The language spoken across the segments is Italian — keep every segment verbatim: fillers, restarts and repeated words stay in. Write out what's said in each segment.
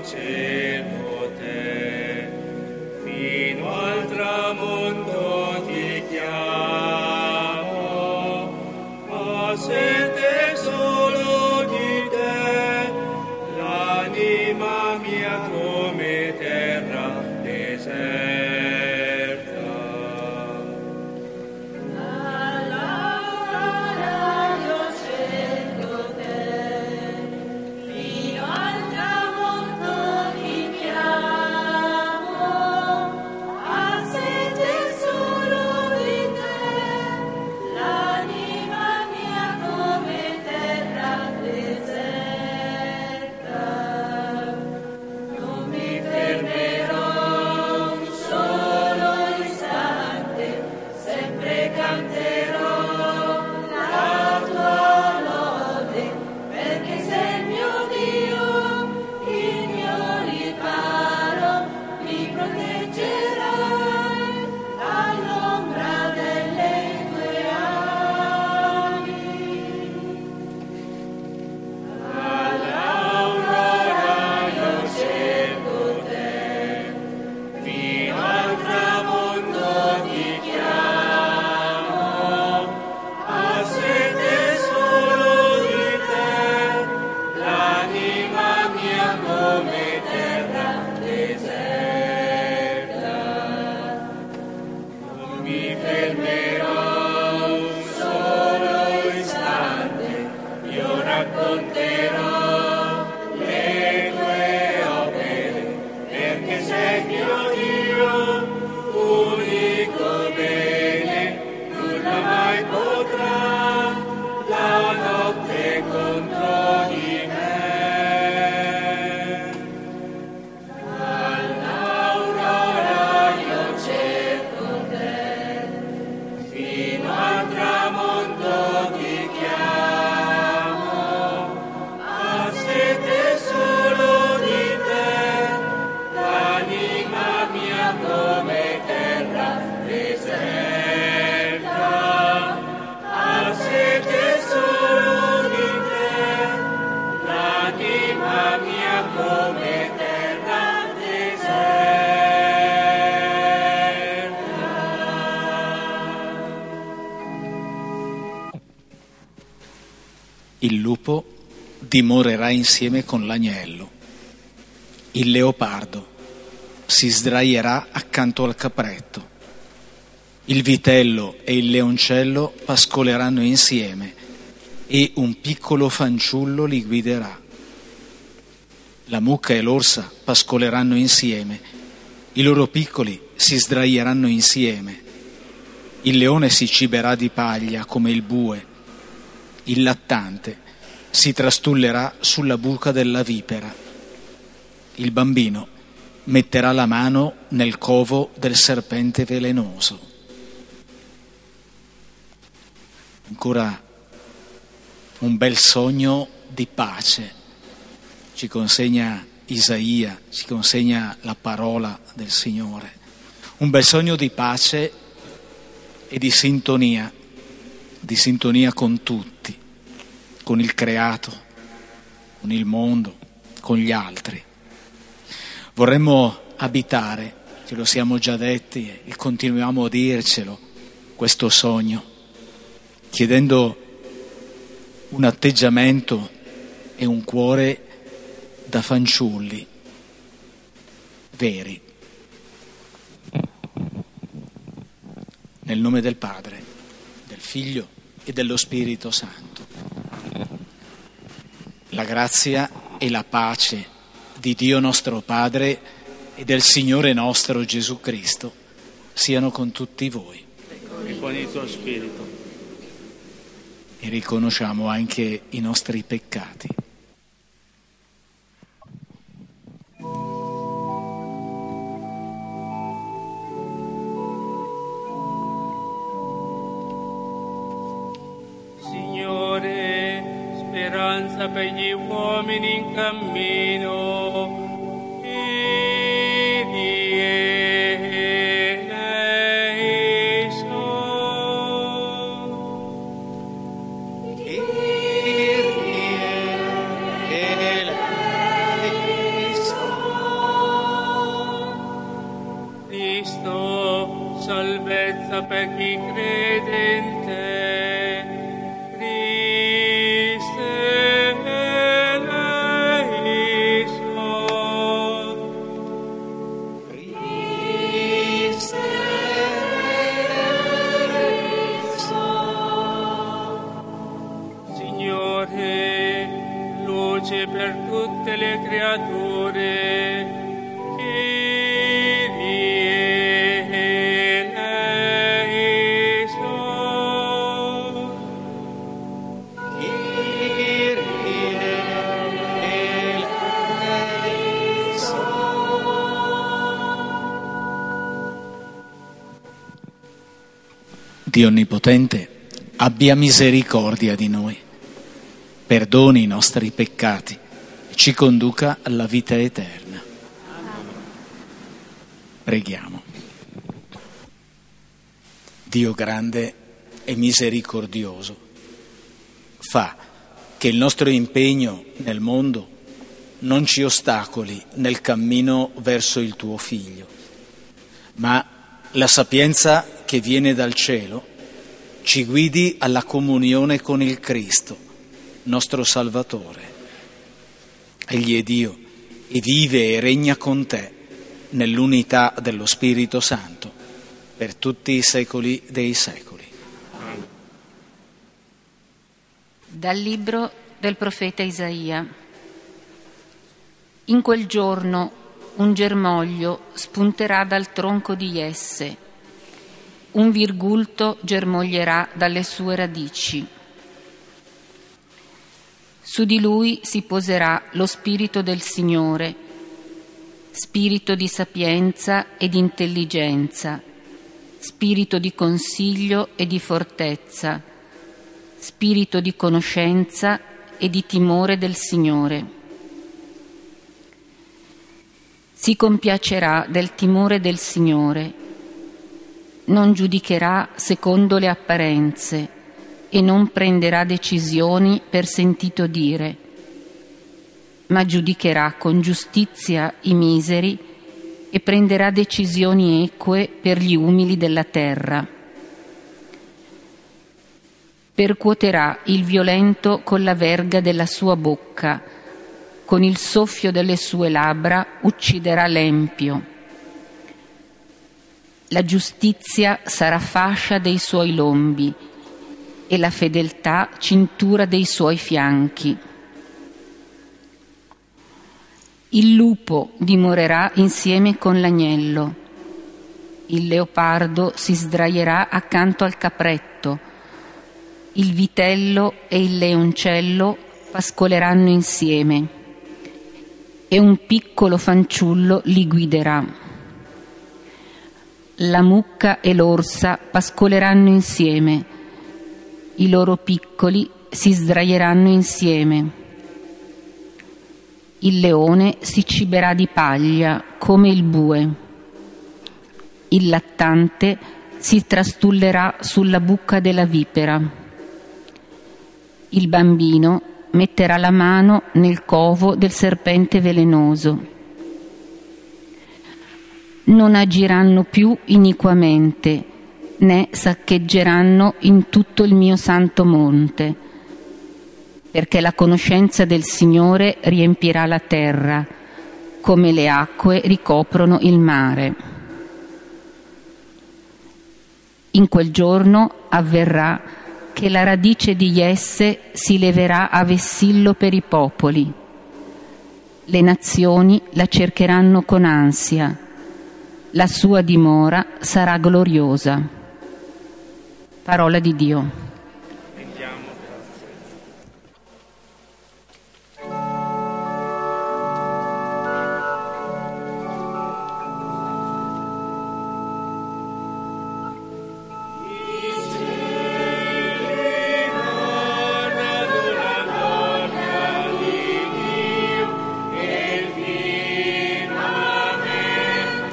cerco te, fino al tramonto ti chiamo, a sete solo di te, l'anima mia come terra deserta. Il lupo dimorerà insieme con l'agnello, il leopardo si sdraierà accanto al capretto, il vitello e il leoncello pascoleranno insieme e un piccolo fanciullo li guiderà. La mucca e l'orsa pascoleranno insieme, i loro piccoli si sdraieranno insieme, il leone si ciberà di paglia come il bue, il lattante si trastullerà sulla buca della vipera, il bambino metterà la mano nel covo del serpente velenoso. Ancora un bel sogno di pace ci consegna Isaia, ci consegna la parola del Signore. Un bel sogno di pace e di sintonia, di sintonia con tutti, con il creato, con il mondo, con gli altri. Vorremmo abitare, ce lo siamo già detti e continuiamo a dircelo, questo sogno, chiedendo un atteggiamento e un cuore da fanciulli veri. Nel nome del Padre, del Figlio e dello Spirito Santo. La grazia e la pace di Dio nostro Padre e del Signore nostro Gesù Cristo siano con tutti voi. E con il tuo spirito. E riconosciamo anche i nostri peccati. Signore, speranza per gli uomini in cammino, speranza per chi crede in te. Christe eleison. Christe eleison. Signore, luce per tutte le creature, Dio Onnipotente, abbia misericordia di noi, perdoni i nostri peccati e ci conduca alla vita eterna. Preghiamo. Dio grande e misericordioso, fa che il nostro impegno nel mondo non ci ostacoli nel cammino verso il tuo Figlio, ma la sapienza che viene dal cielo ci guidi alla comunione con il Cristo, nostro Salvatore. Egli è Dio e vive e regna con te nell'unità dello Spirito Santo per tutti i secoli dei secoli. Dal libro del profeta Isaia. In quel giorno un germoglio spunterà dal tronco di Jesse, un virgulto germoglierà dalle sue radici. Su di lui si poserà lo spirito del Signore, spirito di sapienza e di intelligenza, spirito di consiglio e di fortezza, spirito di conoscenza e di timore del Signore. Si compiacerà del timore del Signore, non giudicherà secondo le apparenze e non prenderà decisioni per sentito dire, ma giudicherà con giustizia i miseri e prenderà decisioni eque per gli umili della terra. Percuoterà il violento con la verga della sua bocca, con il soffio delle sue labbra ucciderà l'empio. La giustizia sarà fascia dei suoi lombi e la fedeltà cintura dei suoi fianchi. Il lupo dimorerà insieme con l'agnello, il leopardo si sdraierà accanto al capretto, il vitello e il leoncello pascoleranno insieme e un piccolo fanciullo li guiderà. La mucca e l'orsa pascoleranno insieme, i loro piccoli si sdraieranno insieme. Il leone si ciberà di paglia come il bue. Il lattante si trastullerà sulla bucca della vipera. Il bambino metterà la mano nel covo del serpente velenoso. Non agiranno più iniquamente, né saccheggeranno in tutto il mio santo monte, perché la conoscenza del Signore riempirà la terra, come le acque ricoprono il mare. In quel giorno avverrà che la radice di Jesse si leverà a vessillo per i popoli. Le nazioni la cercheranno con ansia. La sua dimora sarà gloriosa. Parola di Dio.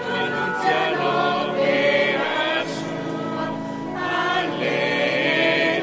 Alleluia.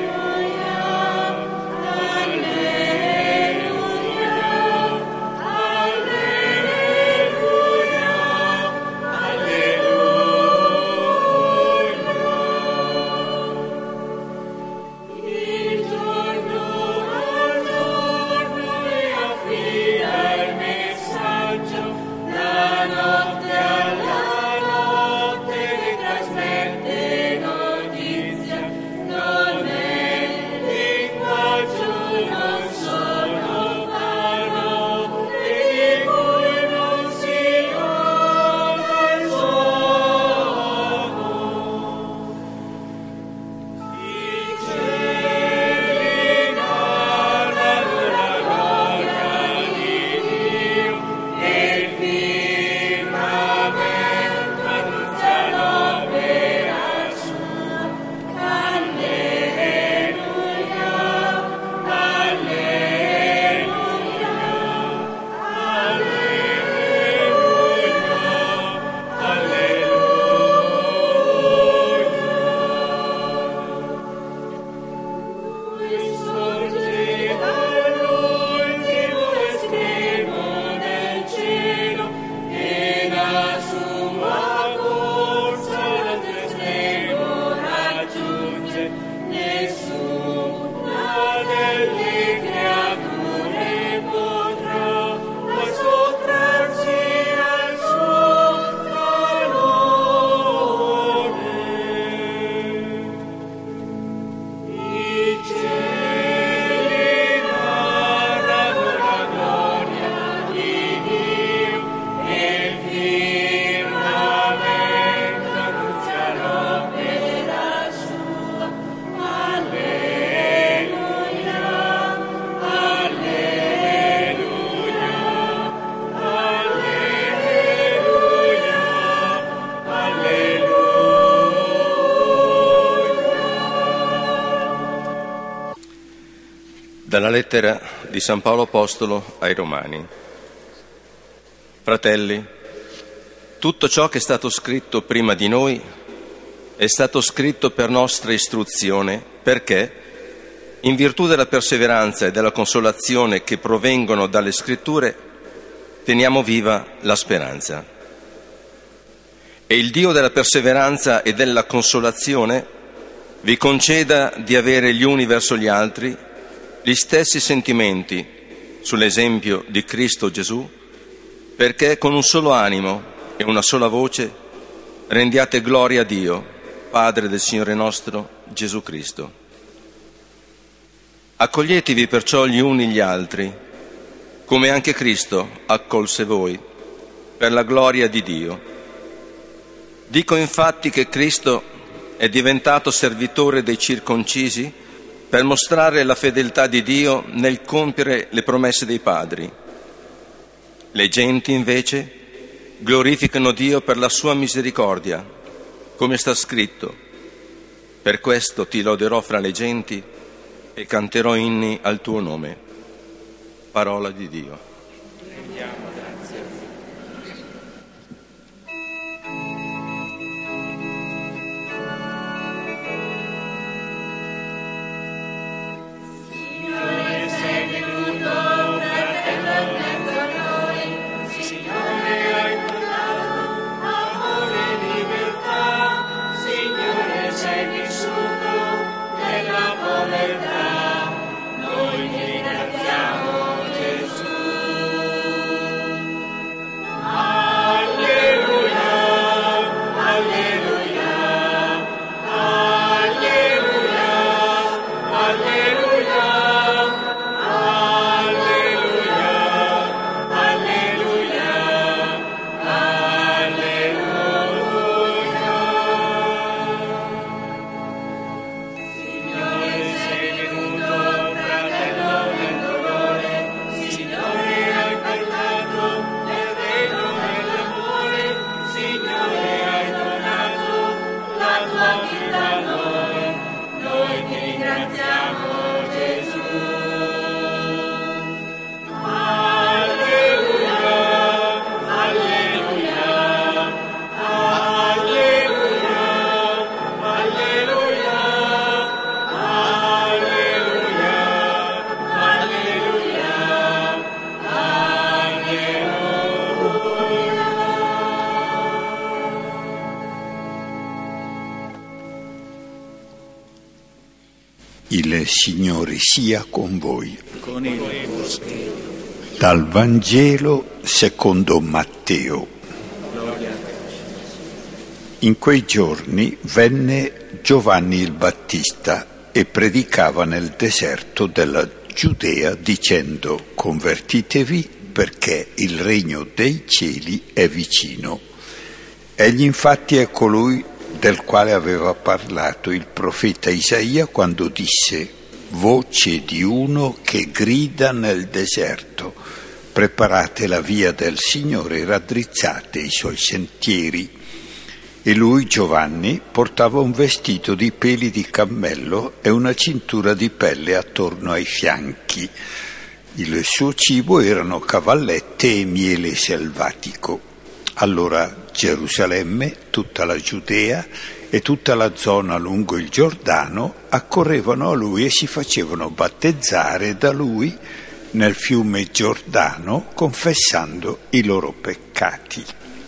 Dalla lettera di San Paolo Apostolo ai Romani. Fratelli, tutto ciò che è stato scritto prima di noi è stato scritto per nostra istruzione, perché, in virtù della perseveranza e della consolazione che provengono dalle Scritture, teniamo viva la speranza. E il Dio della perseveranza e della consolazione vi conceda di avere gli uni verso gli altri gli stessi sentimenti sull'esempio di Cristo Gesù, perché con un solo animo e una sola voce rendiate gloria a Dio, Padre del Signore nostro Gesù Cristo. Accoglietevi perciò gli uni gli altri, come anche Cristo accolse voi, per la gloria di Dio. Dico infatti che Cristo è diventato servitore dei circoncisi per mostrare la fedeltà di Dio nel compiere le promesse dei padri. Le genti, invece, glorificano Dio per la sua misericordia, come sta scritto: per questo ti loderò fra le genti e canterò inni al tuo nome. Parola di Dio. Rendiamo grazie. Signore, sei venuto, fratello in mezzo a noi. Signore, hai portato amore e libertà. Signore, sei vissuto nella povertà. Noi ti ringraziamo, Gesù. Alleluia, alleluia, alleluia, alleluia, alleluia, alleluia, alleluia. Signore, sei venuto, fratello nel dolore. Signore, hai parlato nel regno dell'amore. Signore, hai donato la tua vita a noi. Noi ti ringraziamo, Gesù. Alleluia, alleluia, alleluia, alleluia, alleluia, alleluia, Il Signore sia con voi. Con il tuo spirito. Dal Vangelo secondo Matteo. In quei giorni venne Giovanni il Battista e predicava nel deserto della Giudea dicendo: convertitevi perché il regno dei cieli è vicino. Egli infatti è colui del quale aveva parlato il profeta Isaia quando disse: voce di uno che grida nel deserto, preparate la via del Signore, raddrizzate i suoi sentieri. E lui, Giovanni, portava un vestito di peli di cammello e una cintura di pelle attorno ai fianchi. Il suo cibo erano cavallette e miele selvatico. Allora Gerusalemme, tutta la Giudea e tutta la zona lungo il Giordano accorrevano a lui e si facevano battezzare da lui nel fiume Giordano, confessando i loro peccati.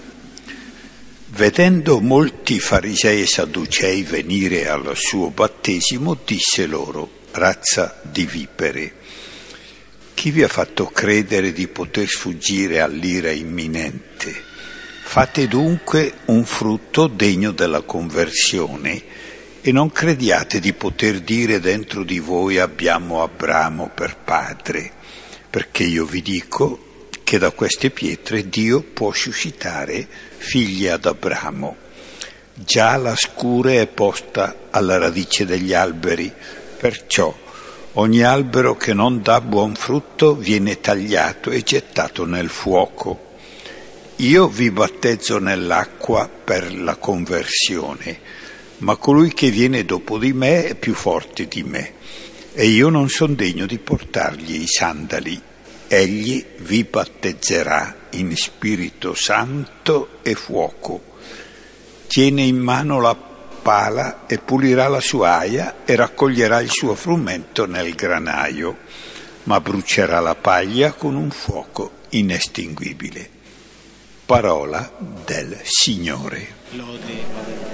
Vedendo molti farisei e sadducei venire al suo battesimo, disse loro: razza di vipere, chi vi ha fatto credere di poter sfuggire all'ira imminente? Fate dunque un frutto degno della conversione e non crediate di poter dire dentro di voi: abbiamo Abramo per padre, perché io vi dico che da queste pietre Dio può suscitare figli ad Abramo. Già la scure è posta alla radice degli alberi, perciò ogni albero che non dà buon frutto viene tagliato e gettato nel fuoco. Io vi battezzo nell'acqua per la conversione, ma colui che viene dopo di me è più forte di me. e io non son degno di portargli i sandali. Egli vi battezzerà in Spirito Santo e fuoco. Tiene in mano la pala e pulirà la sua aia e raccoglierà il suo frumento nel granaio, ma brucerà la paglia con un fuoco inestinguibile. Parola del Signore. Lode.